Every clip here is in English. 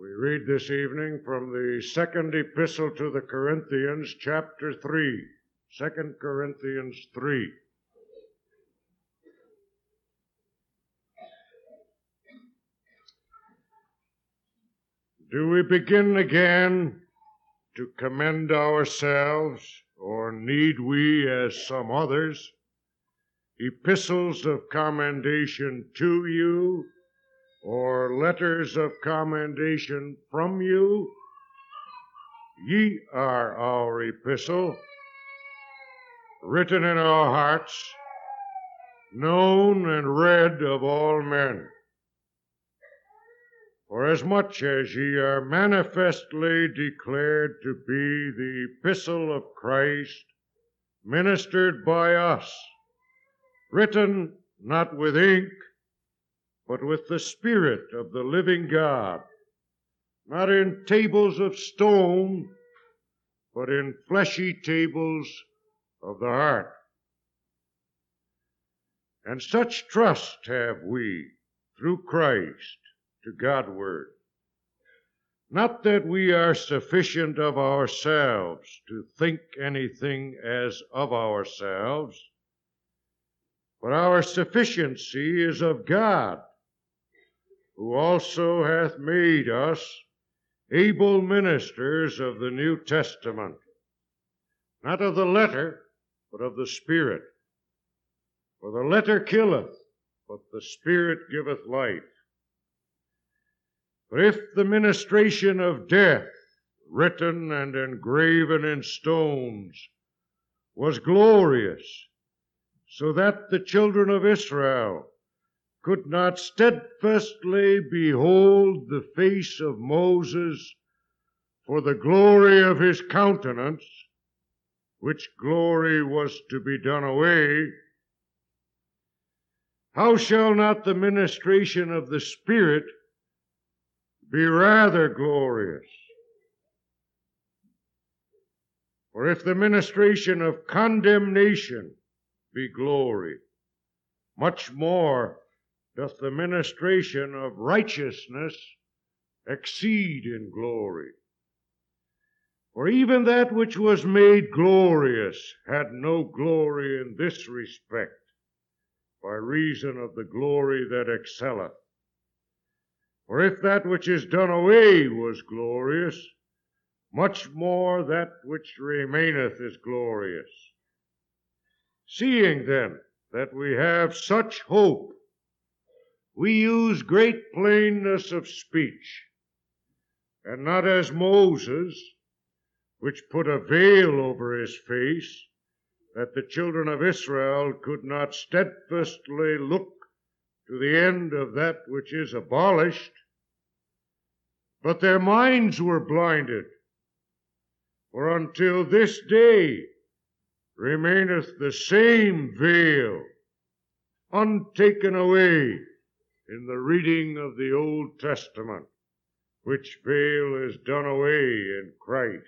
We read this evening from the second epistle to the Corinthians, chapter 3. 2 Corinthians 3. Do we begin again to commend ourselves, or need we, as some others, epistles of commendation to you, or letters of commendation from you? Ye are our epistle, written in our hearts, known and read of all men. For as much as ye are manifestly declared to be the epistle of Christ, ministered by us, written not with ink, but with the Spirit of the living God, not in tables of stone, but in fleshy tables of the heart. And such trust have we through Christ to Godward. Not that we are sufficient of ourselves to think anything as of ourselves, but our sufficiency is of God, who also hath made us able ministers of the New Testament, not of the letter, but of the Spirit. For the letter killeth, but the Spirit giveth life. But if the ministration of death, written and engraven in stones, was glorious, so that the children of Israel could not steadfastly behold the face of Moses for the glory of his countenance, which glory was to be done away, how shall not the ministration of the Spirit be rather glorious? For if the ministration of condemnation be glory, much more doth the ministration of righteousness exceed in glory. For even that which was made glorious had no glory in this respect, by reason of the glory that excelleth. For if that which is done away was glorious, much more that which remaineth is glorious. Seeing then that we have such hope, we use great plainness of speech, and not as Moses, which put a veil over his face, that the children of Israel could not steadfastly look to the end of that which is abolished, but their minds were blinded. For until this day remaineth the same veil, untaken away in the reading of the Old Testament, which veil is done away in Christ.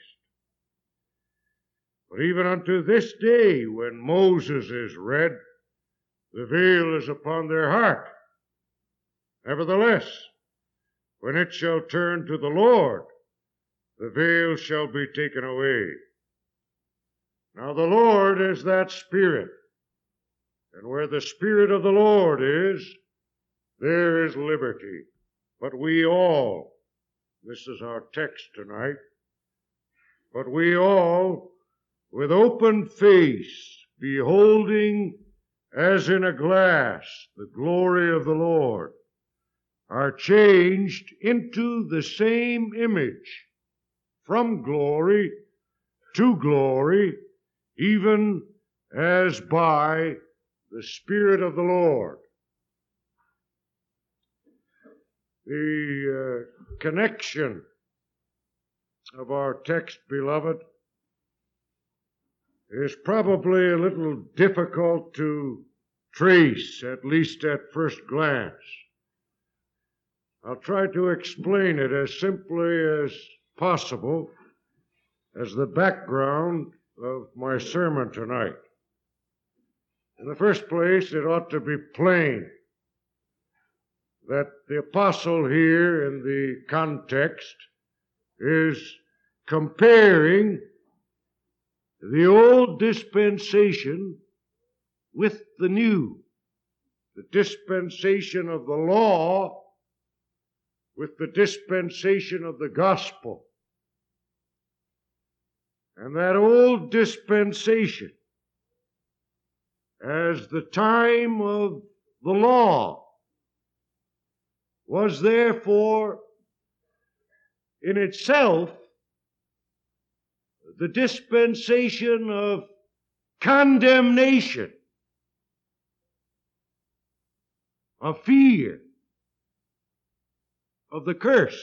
But even unto this day, when Moses is read, the veil is upon their heart. Nevertheless, when it shall turn to the Lord, the veil shall be taken away. Now the Lord is that Spirit, and where the Spirit of the Lord is, there is liberty. But we all, this is our text tonight, but we all, with open face, beholding as in a glass the glory of the Lord, are changed into the same image, from glory to glory, even as by the Spirit of the Lord. The connection of our text, beloved, is probably a little difficult to trace, at least at first glance. I'll try to explain it as simply as possible as the background of my sermon tonight. In the first place, it ought to be plain that the apostle here in the context is comparing the old dispensation with the new. The dispensation of the law with the dispensation of the gospel. And that old dispensation, as the time of the law, was therefore in itself the dispensation of condemnation, of fear, of the curse.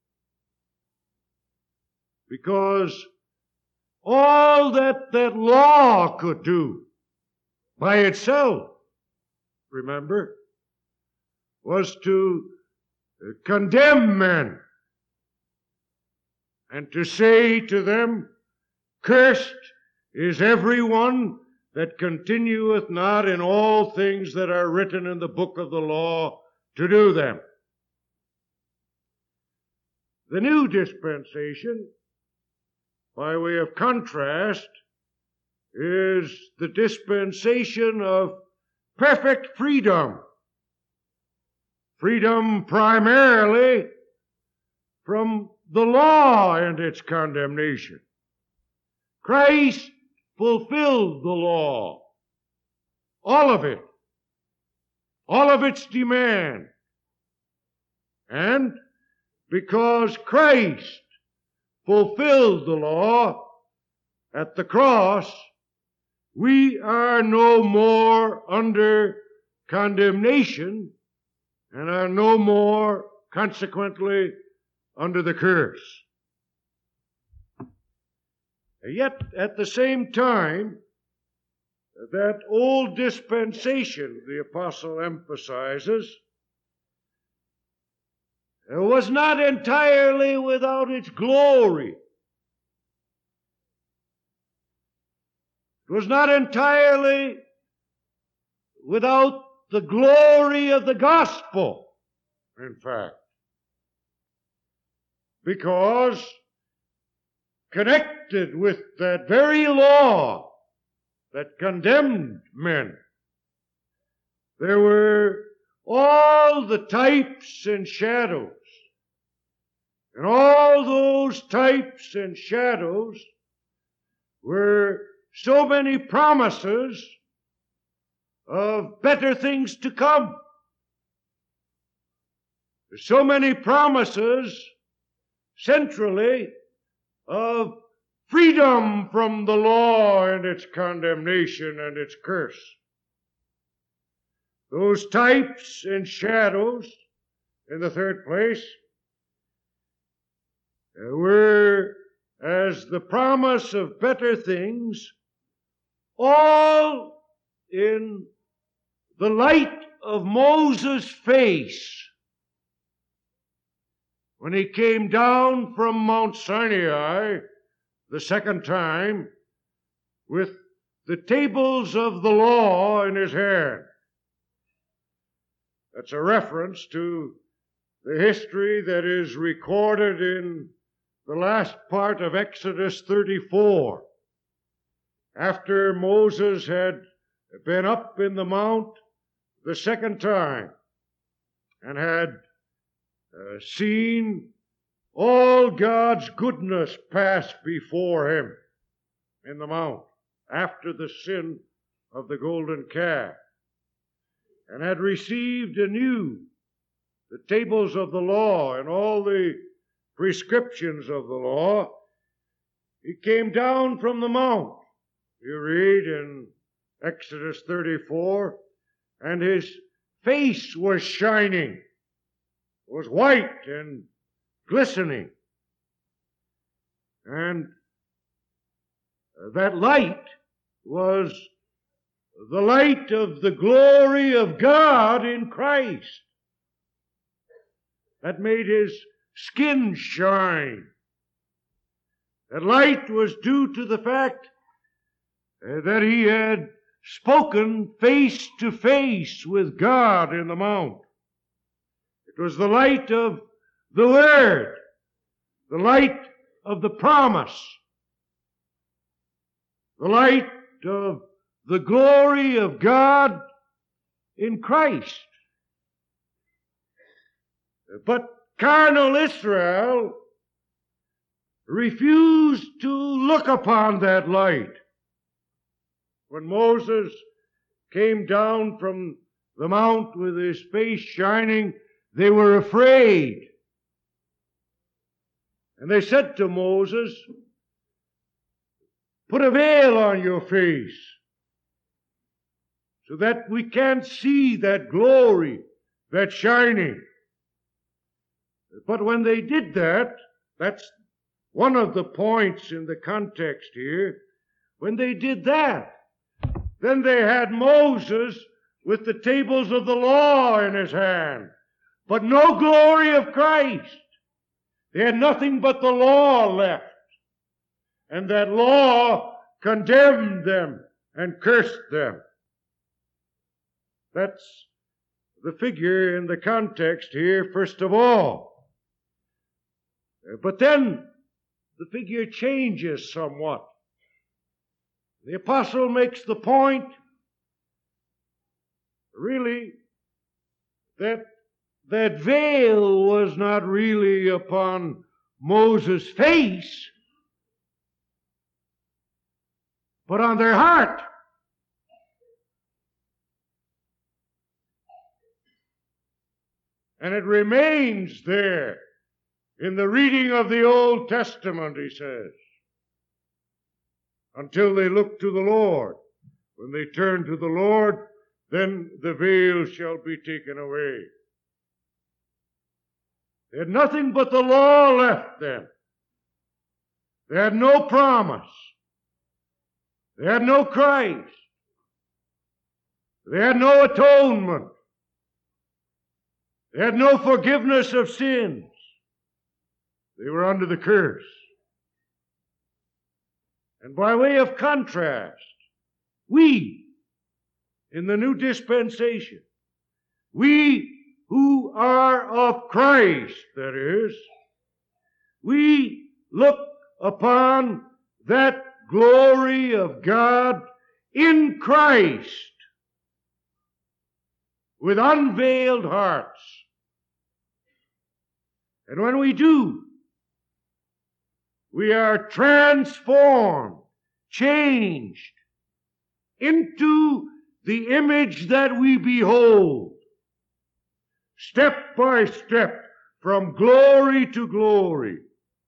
Because all that law could do by itself, remember, was to condemn men and to say to them, "Cursed is every one that continueth not in all things that are written in the book of the law to do them." The new dispensation, by way of contrast, is the dispensation of perfect freedom. Freedom primarily from the law and its condemnation. Christ fulfilled the law, all of it, all of its demand. And because Christ fulfilled the law at the cross, we are no more under condemnation and are no more, consequently, under the curse. Yet, at the same time, that old dispensation, the apostle emphasizes, was not entirely without its glory. It was not entirely without the glory of the gospel, in fact. Because connected with that very law that condemned men, there were all the types and shadows. And all those types and shadows were so many promises of better things to come. So many promises, centrally, of freedom from the law and its condemnation and its curse. Those types and shadows, in the third place, were as the promise of better things, all in the light of Moses' face when he came down from Mount Sinai the second time with the tables of the law in his hand. That's a reference to the history that is recorded in the last part of Exodus 34. After Moses had been up in the mount the second time and had seen all God's goodness pass before him in the mount after the sin of the golden calf, and had received anew the tables of the law and all the prescriptions of the law, he came down from the mount. You read in Exodus 34, and his face was shining, was white and glistening. And that light was the light of the glory of God in Christ. That made his skin shine. That light was due to the fact that he had spoken face to face with God in the mount. It was the light of the Word, the light of the promise, the light of the glory of God in Christ. But carnal Israel refused to look upon that light. When Moses came down from the mount with his face shining, they were afraid. And they said to Moses, "Put a veil on your face so that we can't see that glory, that shining." But when they did that, that's one of the points in the context here. When they did that, then they had Moses with the tables of the law in his hand, but no glory of Christ. They had nothing but the law left. And that law condemned them and cursed them. That's the figure in the context here, first of all. But then the figure changes somewhat. The apostle makes the point, really, that that veil was not really upon Moses' face, but on their heart. And it remains there in the reading of the Old Testament, he says, until they look to the Lord. When they turn to the Lord, then the veil shall be taken away. They had nothing but the law left them. They had no promise. They had no Christ. They had no atonement. They had no forgiveness of sins. They were under the curse. And by way of contrast, we, in the new dispensation, we who are of Christ, that is, we look upon that glory of God in Christ with unveiled hearts. And when we do, we are transformed, changed into the image that we behold, step by step, from glory to glory.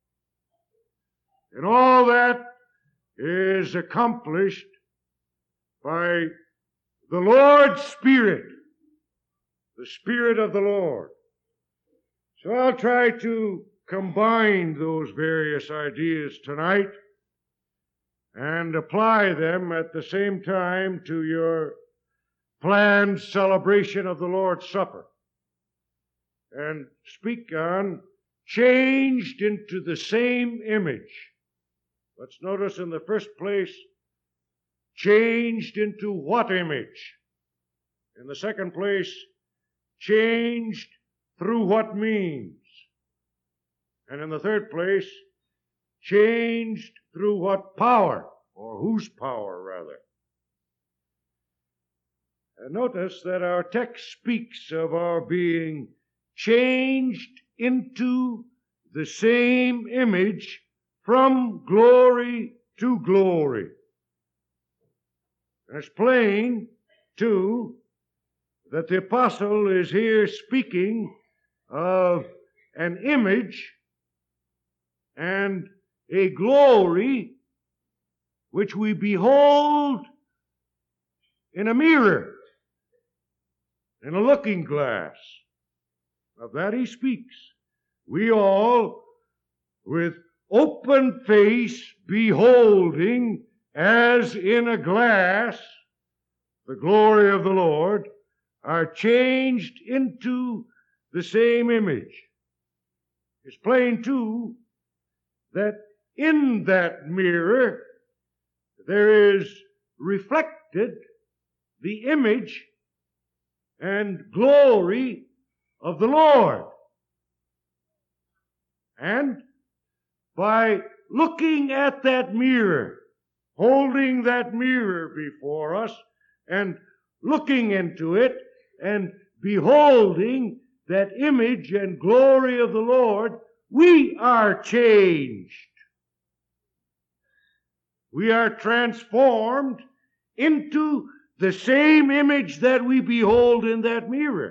And all that is accomplished by the Lord's Spirit, the Spirit of the Lord. So I'll try to combine those various ideas tonight and apply them at the same time to your planned celebration of the Lord's Supper, and speak on changed into the same image. Let's notice in the first place, changed into what image? In the second place, changed through what means? And in the third place, changed through what power, or whose power, rather. And notice that our text speaks of our being changed into the same image from glory to glory. And it's plain, too, that the apostle is here speaking of an image and a glory which we behold in a mirror, in a looking glass. Of that he speaks. We all, with open face, beholding as in a glass the glory of the Lord, are changed into the same image. It's plain, too, that in that mirror there is reflected the image and glory of the Lord. And by looking at that mirror, holding that mirror before us, and looking into it, and beholding that image and glory of the Lord, we are changed. We are transformed into the same image that we behold in that mirror.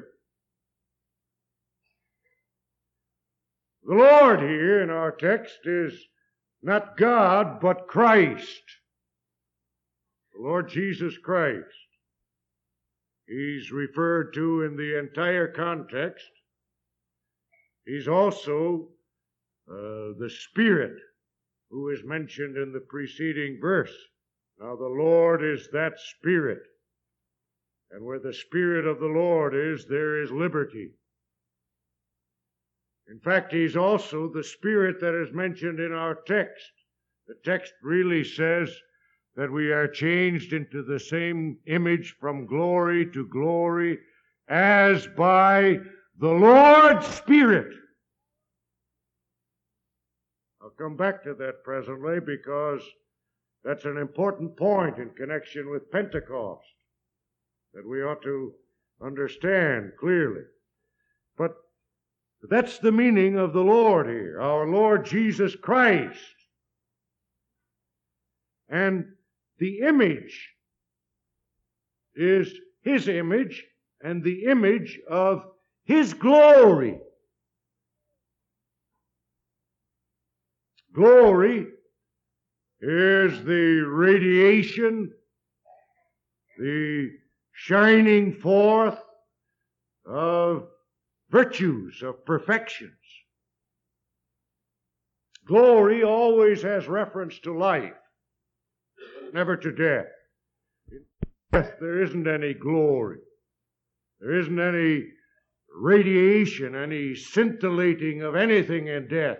The Lord here in our text is not God, but Christ. The Lord Jesus Christ. He's referred to in the entire context. He's also the Spirit who is mentioned in the preceding verse. Now the Lord is that Spirit. And where the Spirit of the Lord is, there is liberty. In fact, He's also the Spirit that is mentioned in our text. The text really says that we are changed into the same image from glory to glory as by the Lord's Spirit. I'll come back to that presently because that's an important point in connection with Pentecost that we ought to understand clearly. But that's the meaning of the Lord here, our Lord Jesus Christ. And the image is His image and the image of His glory. Glory is the radiation, the shining forth of virtues, of perfections. Glory always has reference to life, never to death. In death, there isn't any glory. There isn't any radiation, any scintillating of anything in death.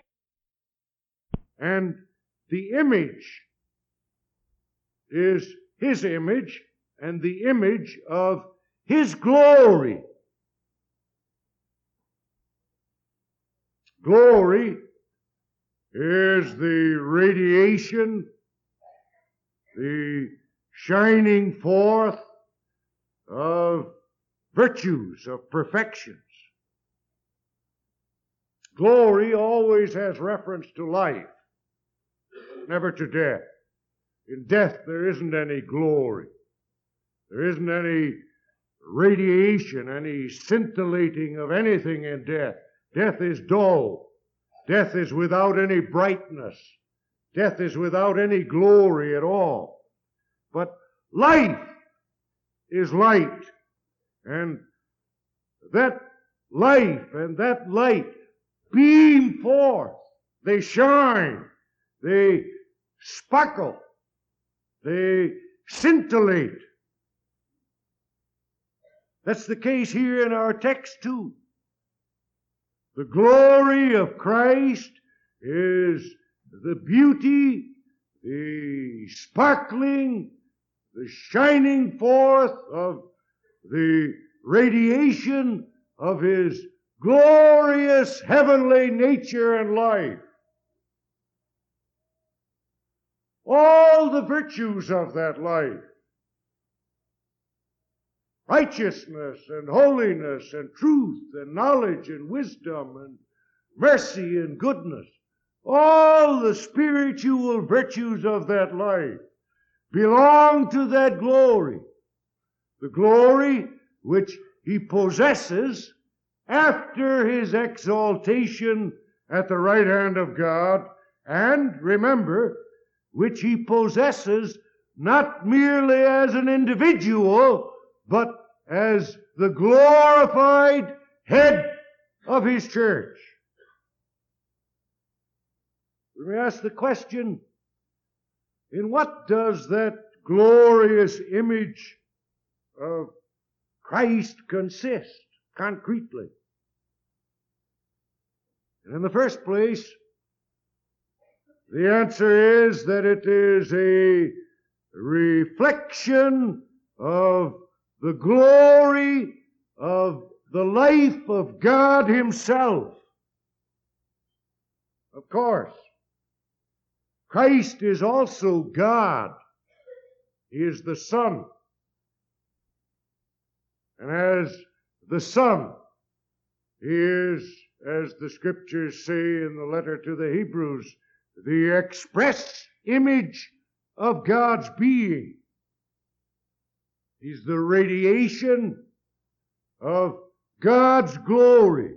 And the image is His image and the image of His glory. Glory is the radiation, the shining forth of virtues, of perfections. Glory always has reference to life, never to death. In death, there isn't any glory. There isn't any radiation, any scintillating of anything in death. Death is dull. Death is without any brightness. Death is without any glory at all. But life is light. And that life and that light beam forth. They shine. They sparkle. They scintillate. That's the case here in our text too. The glory of Christ is the beauty, the sparkling, the shining forth of the radiation of His glorious heavenly nature and life. All the virtues of that life, righteousness and holiness and truth and knowledge and wisdom and mercy and goodness, all the spiritual virtues of that life belong to that glory. The glory which He possesses after His exaltation at the right hand of God, and remember, which He possesses not merely as an individual, but as the glorified head of His church. We ask the question, in what does that glorious image of Christ consist concretely? And in the first place, the answer is that it is a reflection of the glory of the life of God Himself. Of course, Christ is also God. He is the Son. And as the Son, He is, as the Scriptures say in the letter to the Hebrews, the express image of God's being. He's the radiation of God's glory.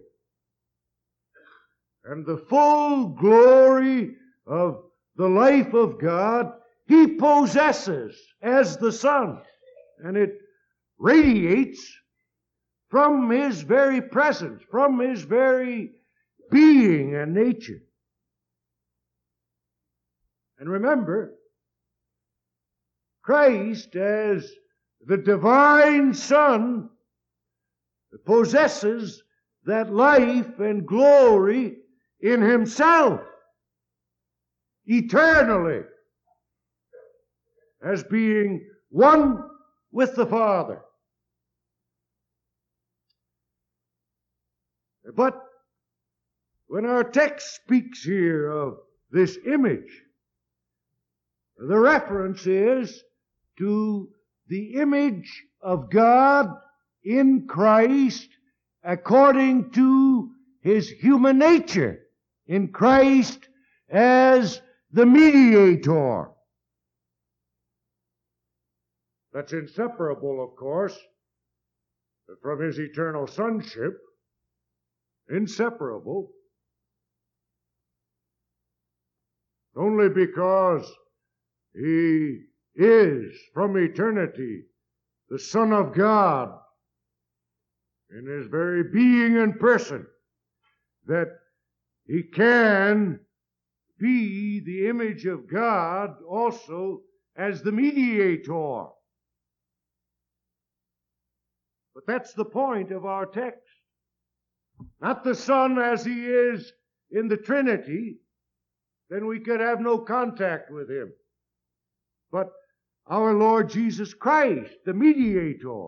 And the full glory of the life of God He possesses as the Son. And it radiates from His very presence, from His very being and nature. And remember, Christ as the divine Son possesses that life and glory in Himself, eternally, as being one with the Father. But when our text speaks here of this image, the reference is to the image of God in Christ according to His human nature, in Christ as the mediator. That's inseparable, of course, from His eternal sonship. Inseparable. Only because He is, from eternity, the Son of God in His very being and person, that He can be the image of God also as the mediator. But that's the point of our text. Not the Son as He is in the Trinity, then we could have no contact with Him. But our Lord Jesus Christ, the mediator.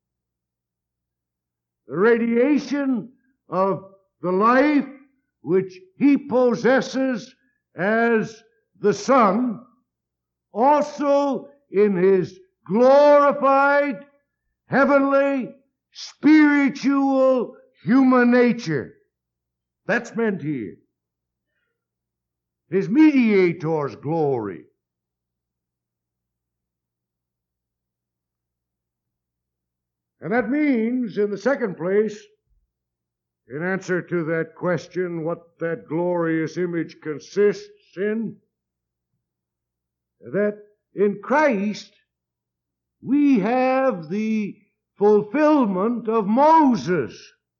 The radiation of the life which He possesses as the Son, also in His glorified, heavenly, spiritual, human nature. That's meant here. His mediator's glory. And that means, in the second place, in answer to that question, what that glorious image consists in, that in Christ we have the fulfillment of Moses.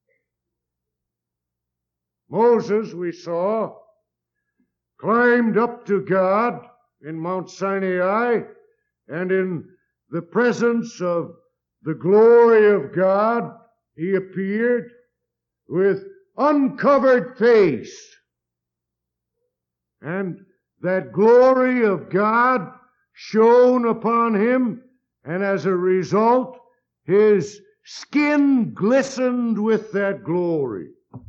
Moses, we saw, climbed up to God in Mount Sinai, and in the presence of the glory of God, he appeared with uncovered face. And that glory of God shone upon him, and as a result, his skin glistened with that glory.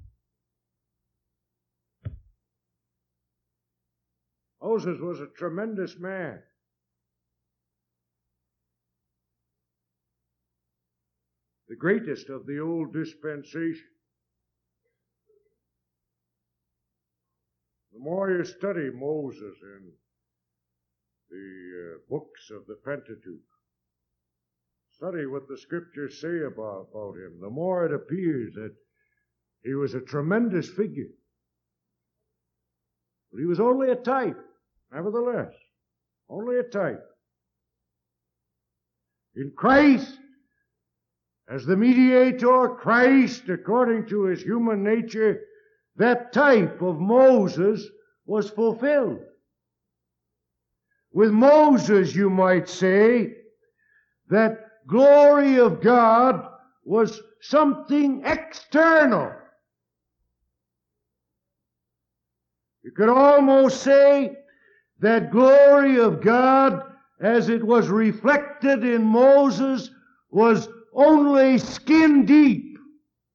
Moses was a tremendous man. The greatest of the old dispensation. The more you study Moses in the books of the Pentateuch, study what the Scriptures say about him, the more it appears that he was a tremendous figure. But he was only a type, nevertheless. Only a type. In Christ, as the mediator, Christ, according to his human nature, that type of Moses was fulfilled. With Moses, you might say, that glory of God was something external. You could almost say that glory of God, as it was reflected in Moses, was only skin deep.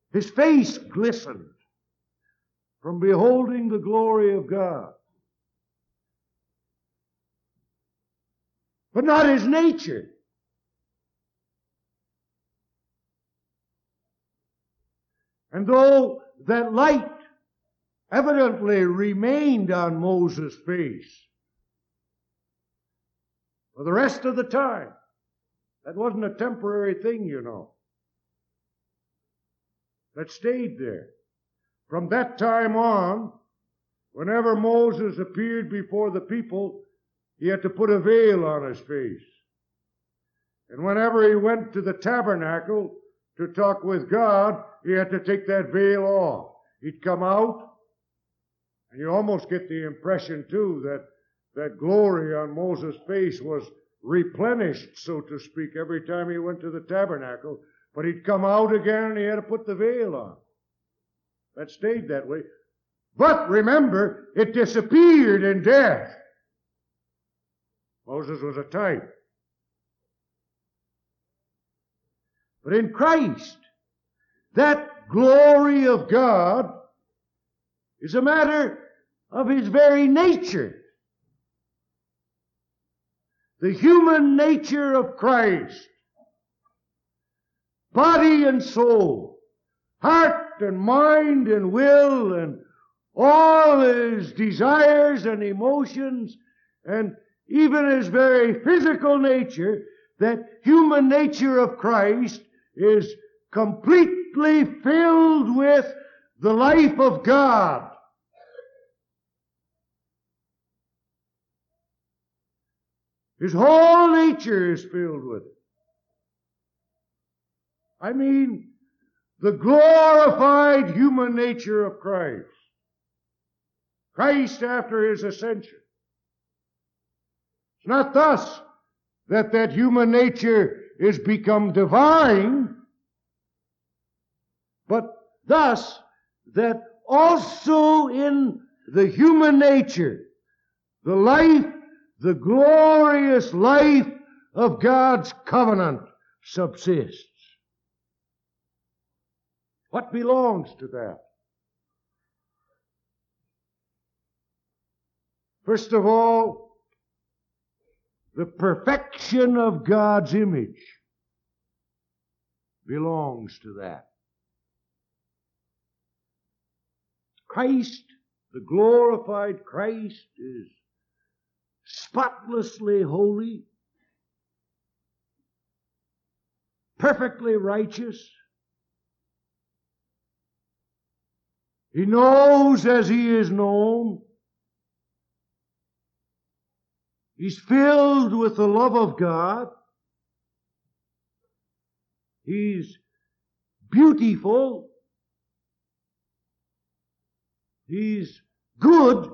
His face glistened from beholding the glory of God. But not his nature. And though that light evidently remained on Moses' face for the rest of the time, that wasn't a temporary thing, you know. That stayed there. From that time on, whenever Moses appeared before the people, he had to put a veil on his face. And whenever he went to the tabernacle to talk with God, he had to take that veil off. He'd come out, and you almost get the impression, too, that that glory on Moses' face was replenished, so to speak, every time he went to the tabernacle. But he'd come out again, and he had to put the veil on. That stayed that way. But remember, it disappeared in death. Moses was a type. But in Christ, that glory of God is a matter of his very nature. The human nature of Christ, body and soul, heart and mind and will, and all his desires and emotions, and even his very physical nature, that human nature of Christ is completely filled with the life of God. His whole nature is filled with it. I mean, the glorified human nature of Christ. Christ after his ascension. It's not thus that that human nature is become divine, but thus that also in the human nature, the life, the glorious life of God's covenant subsists. What belongs to that? First of all, the perfection of God's image belongs to that. Christ, the glorified Christ, is spotlessly holy, perfectly righteous. He knows as he is known. He's filled with the love of God. He's beautiful. He's good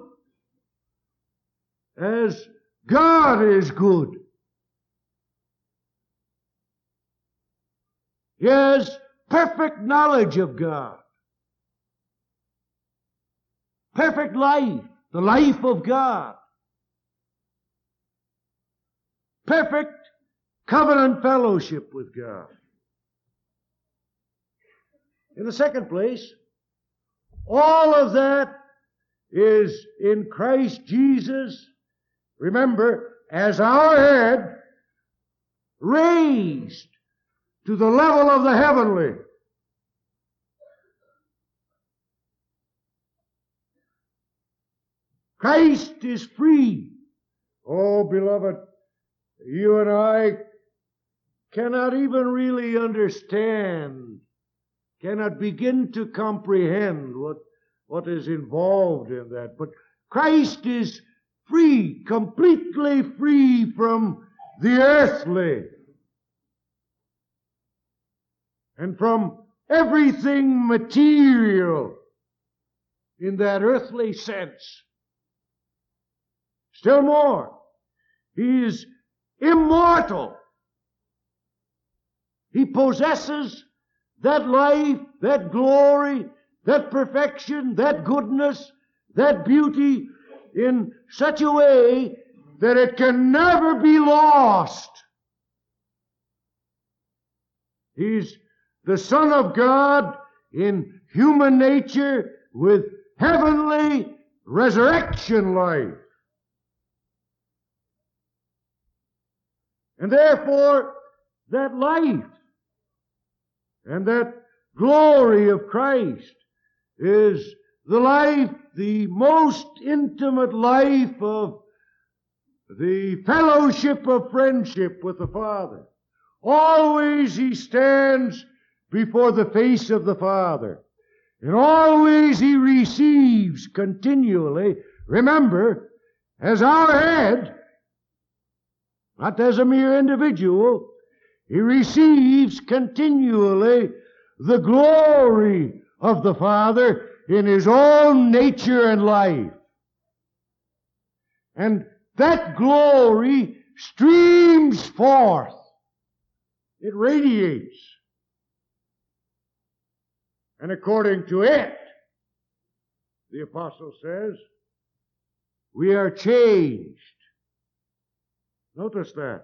as God is good. He has perfect knowledge of God. Perfect life, the life of God. Perfect covenant fellowship with God. In the second place, all of that is in Christ Jesus, remember, as our head, raised to the level of the heavenly. Christ is free. Oh, beloved, you and I cannot even really understand, cannot begin to comprehend what is involved in that. But Christ is free, completely free from the earthly and from everything material in that earthly sense. Still more, he is immortal. He possesses that life, that glory, that perfection, that goodness, that beauty in such a way that it can never be lost. He's the Son of God in human nature with heavenly resurrection life. And therefore, that life and that glory of Christ is the life, the most intimate life of the fellowship of friendship with the Father. Always He stands before the face of the Father. And always He receives continually, remember, as our head, not as a mere individual, He receives continually the glory of the Father in His own nature and life. And that glory streams forth. It radiates. And according to it, the apostle says, we are changed. Notice that.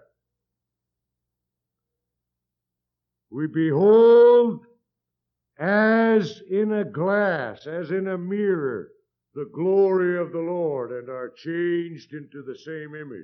We behold as in a glass, as in a mirror, the glory of the Lord, and are changed into the same image.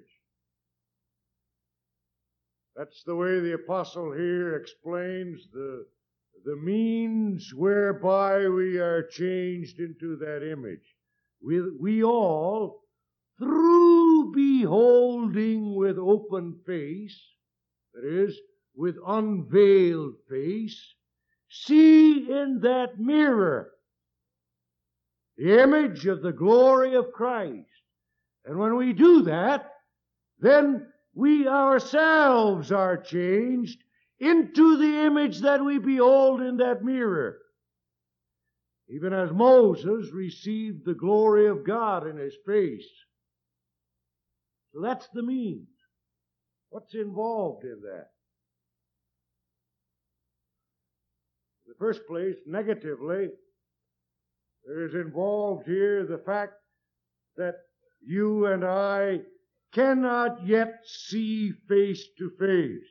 That's the way the apostle here explains the means whereby we are changed into that image. We all, through beholding with open face, that is, with unveiled face, see in that mirror the image of the glory of Christ. And when we do that, then we ourselves are changed into the image that we behold in that mirror. Even as Moses received the glory of God in his face. So that's the means. What's involved in that? In the first place, negatively, there is involved here the fact that you and I cannot yet see face to face.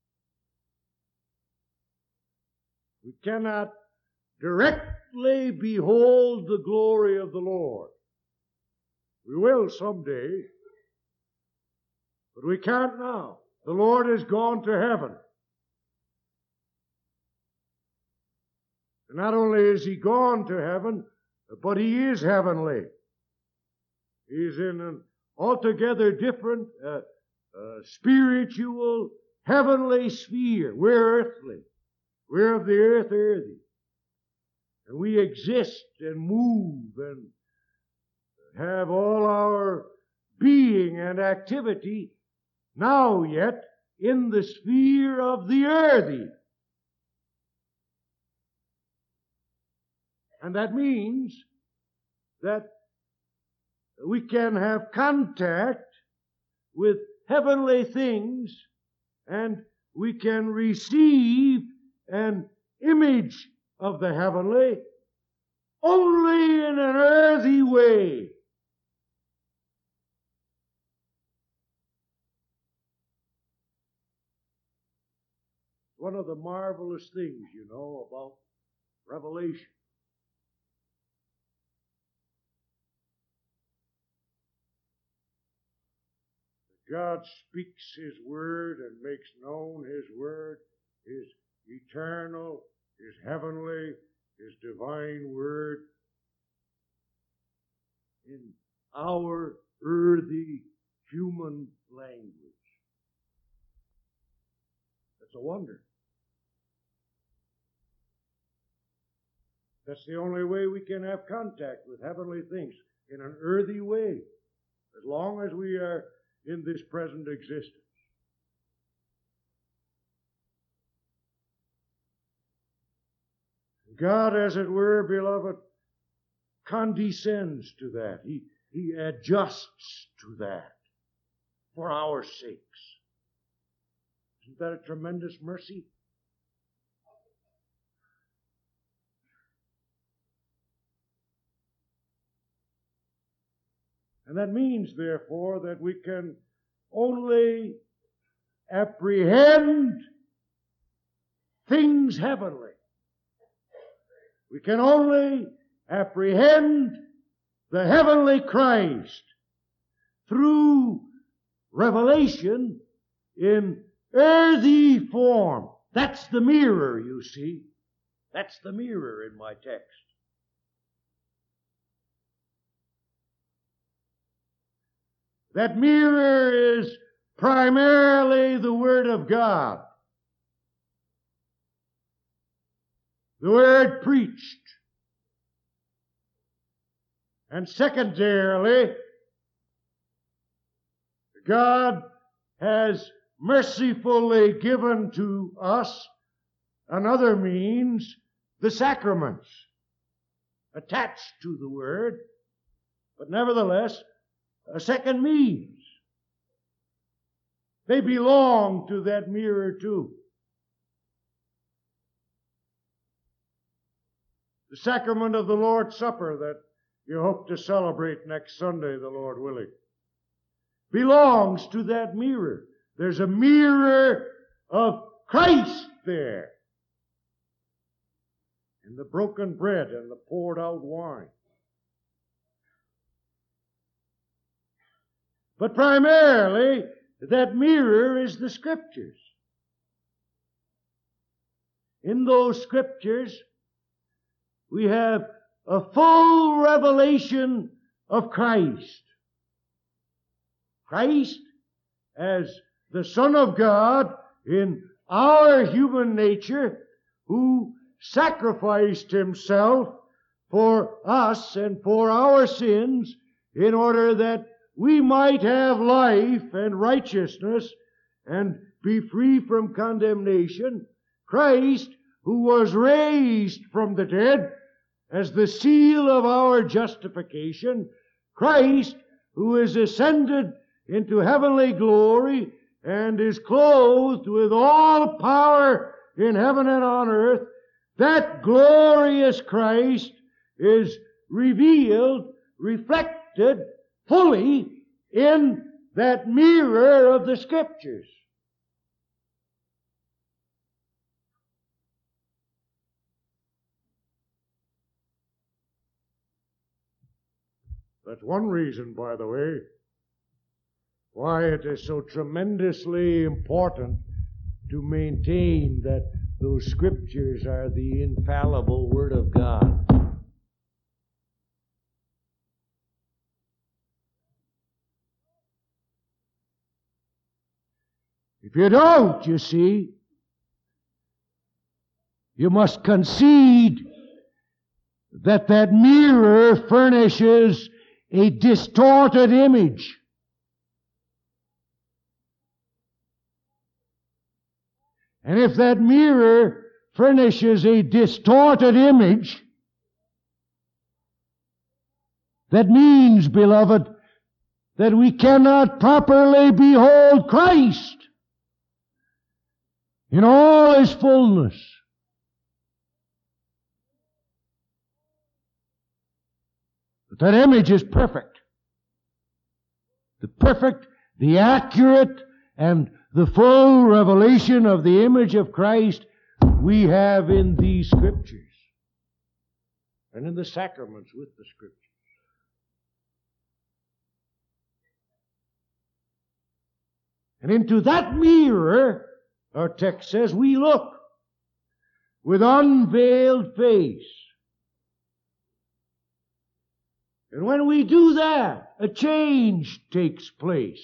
We cannot directly behold the glory of the Lord. We will someday, but we can't now. The Lord has gone to heaven. And not only is He gone to heaven, but He is heavenly. He's in an altogether different spiritual, heavenly sphere. We're earthly. We're of the earth earthy. And we exist and move and have all our being and activity now yet in the sphere of the earthy. And that means that we can have contact with heavenly things and we can receive an image of the heavenly only in an earthy way. One of the marvelous things, about Revelation. God speaks His word and makes known His word, His eternal, His heavenly, His divine word in our earthy human language. That's a wonder. That's the only way we can have contact with heavenly things, in an earthy way, as long as we are in this present existence. God, as it were, beloved, condescends to that. He adjusts to that for our sakes. Isn't that a tremendous mercy? And that means, therefore, that we can only apprehend things heavenly We can only apprehend the heavenly Christ through revelation in earthy form. That's the mirror, you see. That's the mirror in my text. That mirror is primarily the Word of God. The Word preached. And secondarily, God has mercifully given to us another means, the sacraments, attached to the Word, but nevertheless, a second means. They belong to that mirror too. The sacrament of the Lord's Supper that you hope to celebrate next Sunday, the Lord willing, belongs to that mirror. There's a mirror of Christ there. In the broken bread and the poured out wine. But primarily, that mirror is the Scriptures. In those Scriptures, we have a full revelation of Christ. Christ as the Son of God in our human nature, who sacrificed Himself for us and for our sins in order that we might have life and righteousness and be free from condemnation. Christ, who was raised from the dead as the seal of our justification. Christ, who is ascended into heavenly glory and is clothed with all power in heaven and on earth. That glorious Christ is revealed, reflected fully in that mirror of the Scriptures. That's one reason, by the way, why it is so tremendously important to maintain that those Scriptures are the infallible Word of God. If you don't, you see, you must concede that that mirror furnishes a distorted image. And if that mirror furnishes a distorted image, that means, beloved, that we cannot properly behold Christ in all His fullness. But that image is perfect. The perfect, the accurate, and the full revelation of the image of Christ we have in these Scriptures and in the sacraments with the Scriptures. And into that mirror, our text says, we look with unveiled face. And when we do that, a change takes place.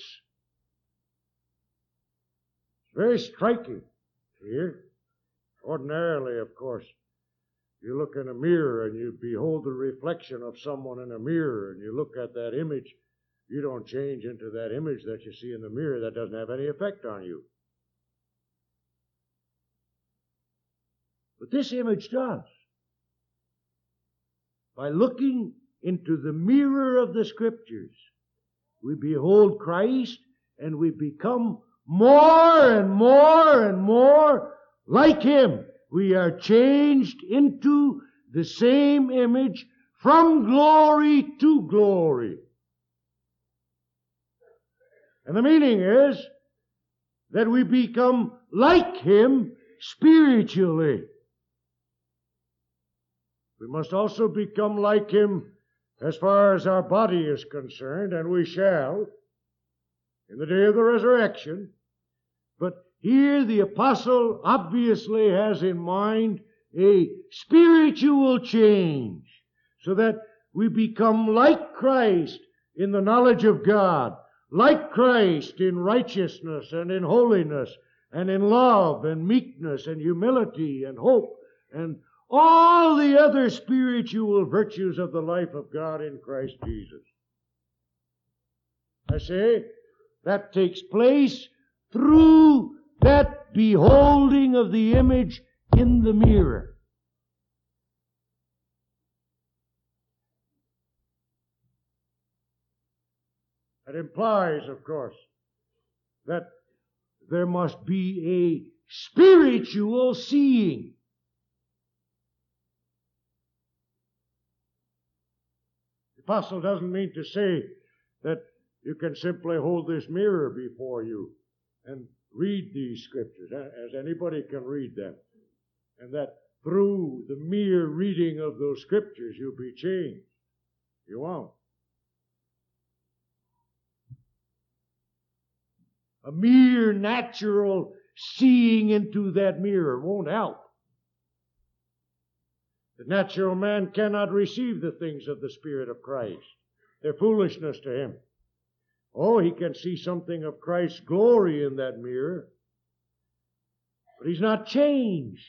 It's very striking here. Ordinarily, of course, you look in a mirror and you behold the reflection of someone in a mirror and you look at that image. You don't change into that image that you see in the mirror. That doesn't have any effect on you. But this image does. By looking into the mirror of the Scriptures, we behold Christ and we become more and more and more like Him. We are changed into the same image from glory to glory. And the meaning is that we become like Him spiritually. we must also become like Him as far as our body is concerned, and we shall in the day of the resurrection. But here the apostle obviously has in mind a spiritual change, so that we become like Christ in the knowledge of God, like Christ in righteousness and in holiness and in love and meekness and humility and hope and all the other spiritual virtues of the life of God in Christ Jesus. I say, that takes place through that beholding of the image in the mirror. That implies, of course, that there must be a spiritual seeing. The apostle doesn't mean to say that you can simply hold this mirror before you and read these scriptures, as anybody can read them, and that through the mere reading of those scriptures you'll be changed. You won't. A mere natural seeing into that mirror won't help. The natural man cannot receive the things of the Spirit of Christ. They're foolishness to him. Oh, he can see something of Christ's glory in that mirror, but he's not changed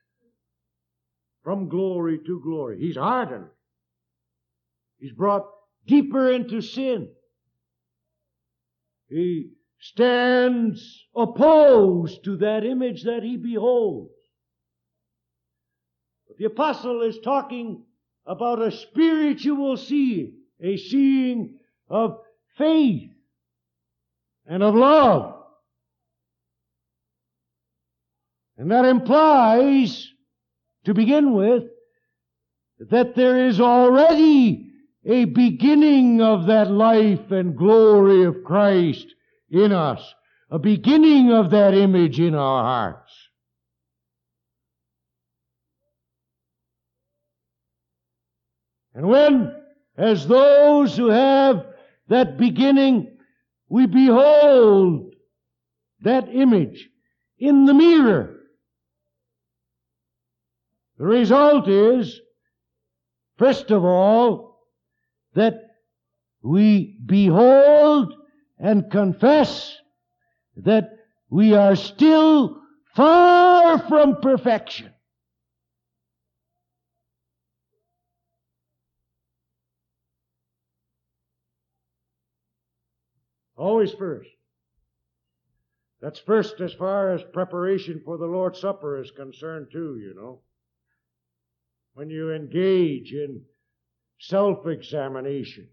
from glory to glory. He's hardened. He's brought deeper into sin. He stands opposed to that image that he beholds. But the apostle is talking about a spiritual seeing, a seeing of faith and of love. And that implies, to begin with, that there is already a beginning of that life and glory of Christ in us, a beginning of that image in our hearts. And when, as those who have that beginning, we behold that image in the mirror, the result is, first of all, that we behold and confess that we are still far from perfection. Always first. That's first as far as preparation for the Lord's Supper is concerned too, you know. When you engage in self-examination.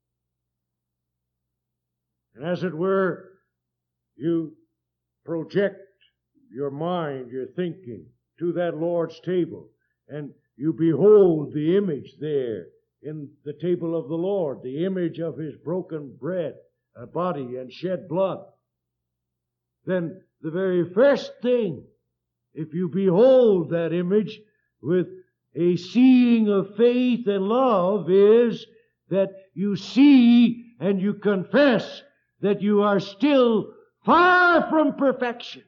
And as it were, you project your mind, your thinking, to that Lord's table, and you behold the image there in the table of the Lord, the image of His broken bread, body, and shed blood. Then the very first thing, if you behold that image with a seeing of faith and love, is that you see and you confess that you are still far from perfection.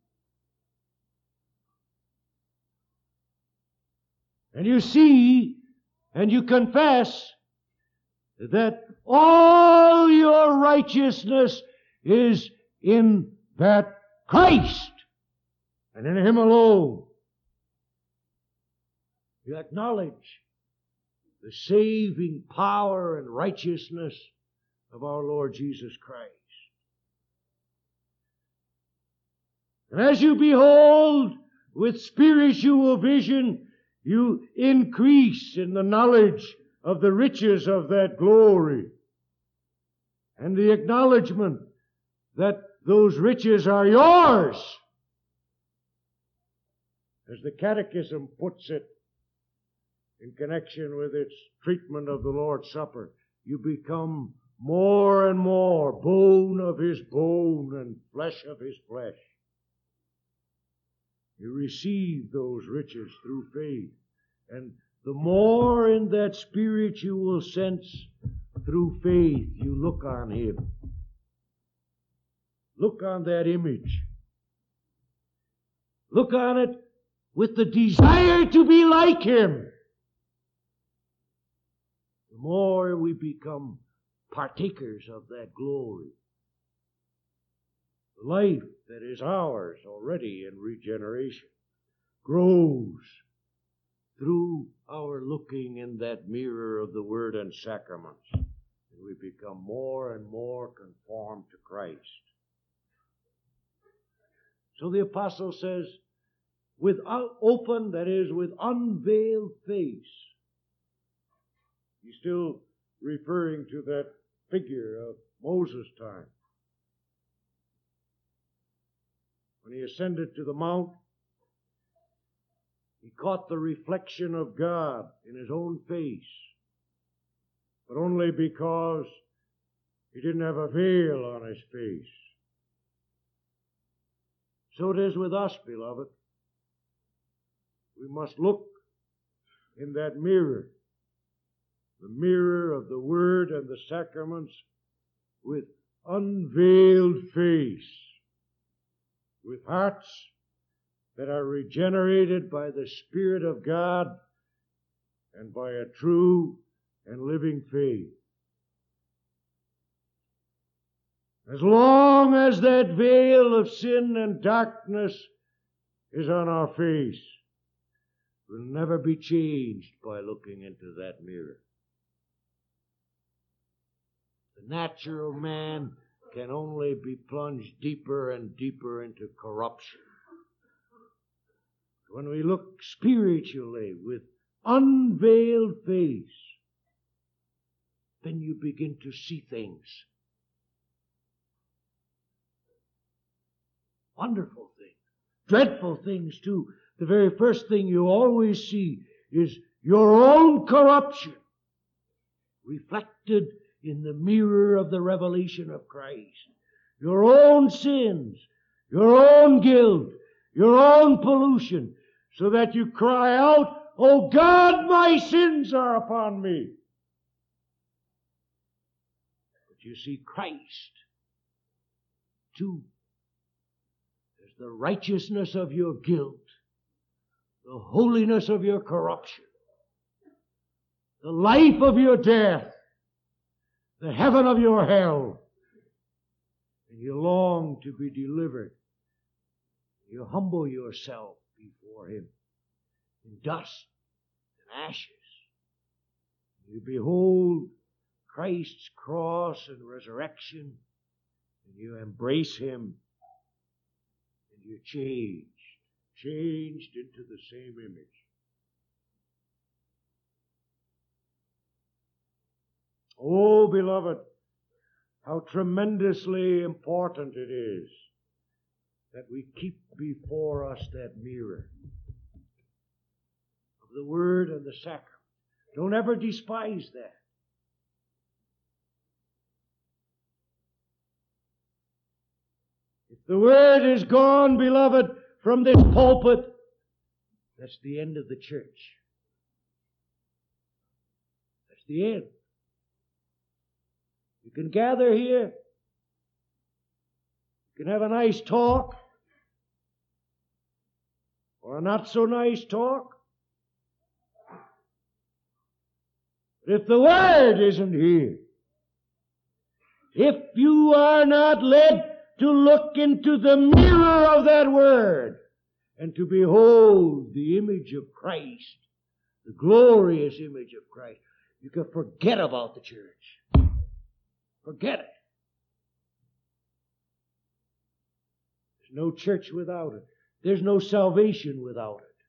And you see and you confess that all your righteousness is in that Christ and in Him alone. You acknowledge the saving power and righteousness of our Lord Jesus Christ. And as you behold with spiritual vision, you increase in the knowledge of the riches of that glory and the acknowledgement that those riches are yours. As the Catechism puts it in connection with its treatment of the Lord's Supper, you become more and more bone of His bone and flesh of His flesh. You receive those riches through faith, and the more in that spiritual sense, through faith, you look on Him. Look on that image. Look on it with the desire to be like Him. The more we become partakers of that glory. The life that is ours already in regeneration grows through our looking in that mirror of the Word and sacraments. And we become more and more conformed to Christ. So the apostle says, with open, that is, with unveiled face. He's still referring to that figure of Moses' time. When he ascended to the mount, he caught the reflection of God in his own face, but only because he didn't have a veil on his face. So it is with us, beloved. We must look in that mirror, the mirror of the Word and the sacraments, with unveiled face, with hearts that are regenerated by the Spirit of God and by a true and living faith. As long as that veil of sin and darkness is on our face, we'll never be changed by looking into that mirror. The natural man can only be plunged deeper and deeper into corruption. When we look spiritually with unveiled face, then you begin to see things. Wonderful things. Dreadful things too. The very first thing you always see is your own corruption reflected in the mirror of the revelation of Christ. Your own sins, your own guilt, your own pollution, so that you cry out, "Oh God, my sins are upon me." But you see Christ, too, as the righteousness of your guilt, the holiness of your corruption, the life of your death, the heaven of your hell. And you long to be delivered. You humble yourself before Him in dust and ashes. You behold Christ's cross and resurrection, and you embrace Him, and you're changed into the same image. Oh, beloved, how tremendously important it is that we keep before us that mirror of the Word and the Sacrament. Don't ever despise that. If the Word is gone, beloved, from this pulpit, that's the end of the church. That's the end. You can gather here. You can have a nice talk. Or a not so nice talk. But if the Word isn't here, if you are not led to look into the mirror of that Word and to behold the image of Christ, the glorious image of Christ, you can forget about the church. Forget it. There's no church without it. There's no salvation without it.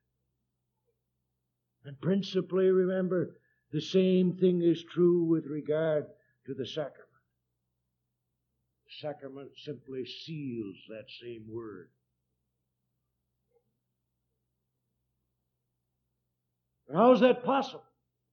And principally, remember, the same thing is true with regard to the sacrament. The sacrament simply seals that same Word. How is that possible?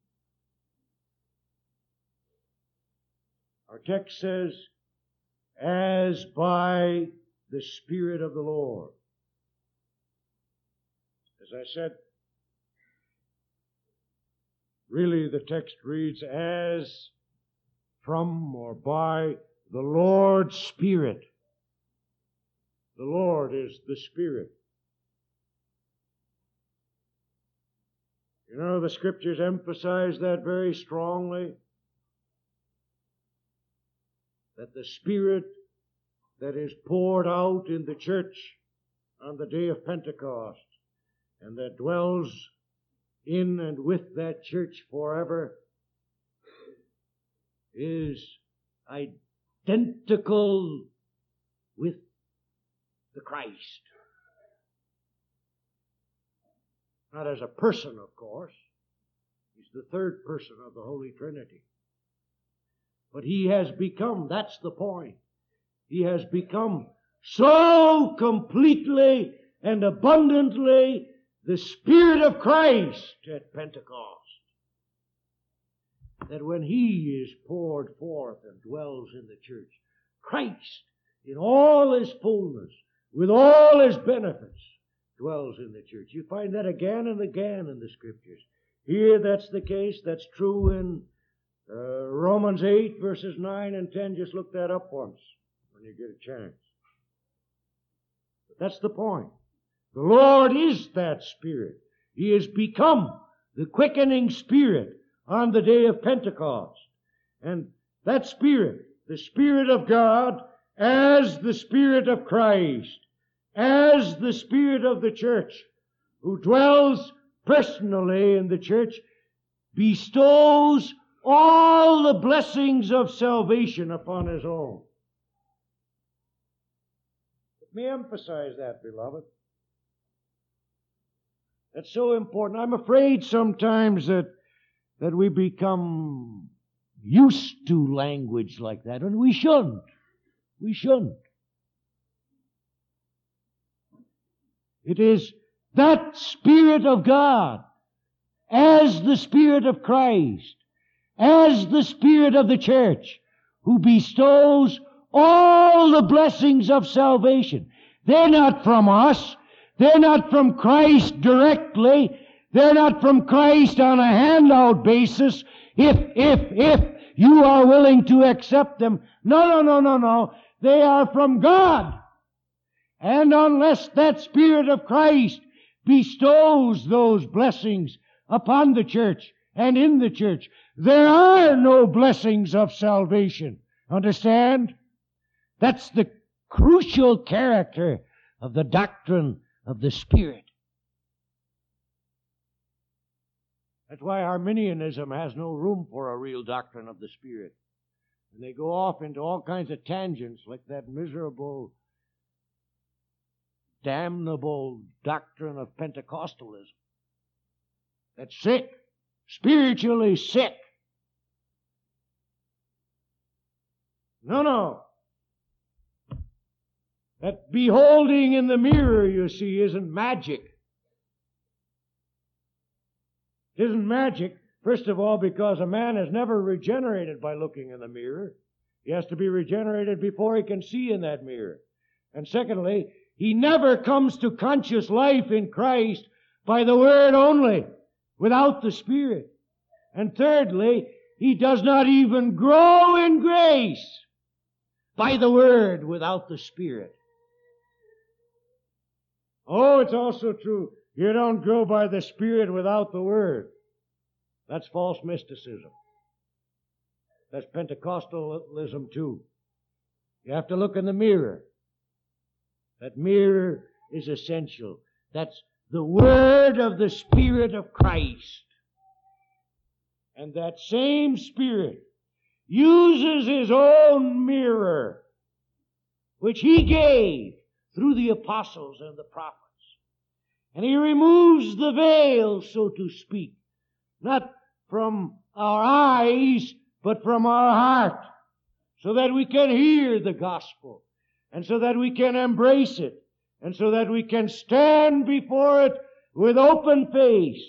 Our text says, as by the Spirit of the Lord. As I said, Really, the text reads, as from or by the Lord's Spirit. The Lord is the Spirit. You know, the Scriptures emphasize that very strongly, that the Spirit that is poured out in the church on the day of Pentecost and that dwells in and with that church forever is identical with the Christ. Not as a person, of course. He's the third person of the Holy Trinity. But he has become, that's the point, he has become so completely and abundantly the Spirit of Christ at Pentecost that when he is poured forth and dwells in the church, Christ in all his fullness, with all his benefits, dwells in the church. You find that again and again in the Scriptures. Here that's the case. That's true in Romans 8, verses 9 and 10. Just look that up once when you get a chance. But that's the point. The Lord is that Spirit. He has become the quickening Spirit on the day of Pentecost. And that Spirit, the Spirit of God, as the Spirit of Christ, as the Spirit of the church, who dwells personally in the church, bestows all the blessings of salvation upon his own. Let me emphasize that, beloved. That's so important. I'm afraid sometimes that we become used to language like that, and we shouldn't. We shouldn't. It is that Spirit of God, as the Spirit of Christ, as the Spirit of the church, who bestows all the blessings of salvation. They're not from us. They're not from Christ directly. They're not from Christ on a handout basis. If you are willing to accept them. No. They are from God. And unless that Spirit of Christ bestows those blessings upon the church and in the church, there are no blessings of salvation. Understand? That's the crucial character of the doctrine of the Spirit. That's why Arminianism has no room for a real doctrine of the Spirit. And they go off into all kinds of tangents like that miserable, damnable doctrine of Pentecostalism. That's sick, spiritually sick. No. That beholding in the mirror, you see, isn't magic. It isn't magic, first of all, because a man is never regenerated by looking in the mirror. He has to be regenerated before he can see in that mirror. And secondly, he never comes to conscious life in Christ by the Word only, without the Spirit. And thirdly, he does not even grow in grace by the Word without the Spirit. Oh, it's also true. You don't grow by the Spirit without the Word. That's false mysticism. That's Pentecostalism too. You have to look in the mirror. That mirror is essential. That's the Word of the Spirit of Christ. And that same Spirit uses His own mirror, which He gave through the apostles and the prophets. And He removes the veil, so to speak, not from our eyes, but from our heart, so that we can hear the gospel, and so that we can embrace it, and so that we can stand before it with open face.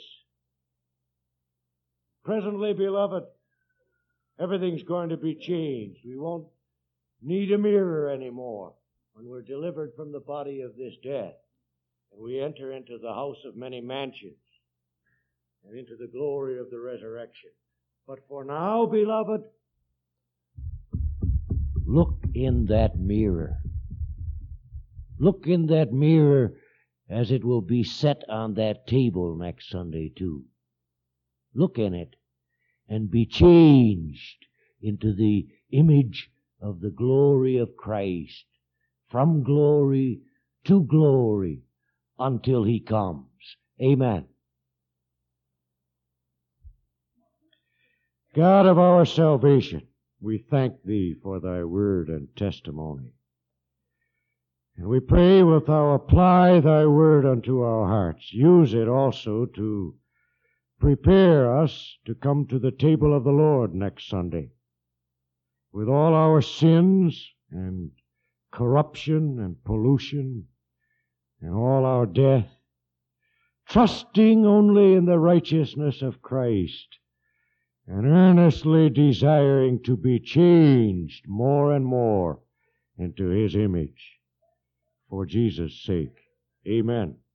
Presently, beloved, everything's going to be changed. We won't need a mirror anymore when we're delivered from the body of this death. And we enter into the house of many mansions. and into the glory of the resurrection. But for now, beloved, look in that mirror. Look in that mirror as it will be set on that table next Sunday too. Look in it and be changed into the image of the glory of Christ, from glory to glory until He comes. Amen. God of our salvation, we thank Thee for Thy word and testimony. And we pray wilt Thou apply Thy word unto our hearts. Use it also to prepare us to come to the table of the Lord next Sunday, with all our sins and corruption and pollution and all our death, trusting only in the righteousness of Christ and earnestly desiring to be changed more and more into His image. For Jesus' sake, amen.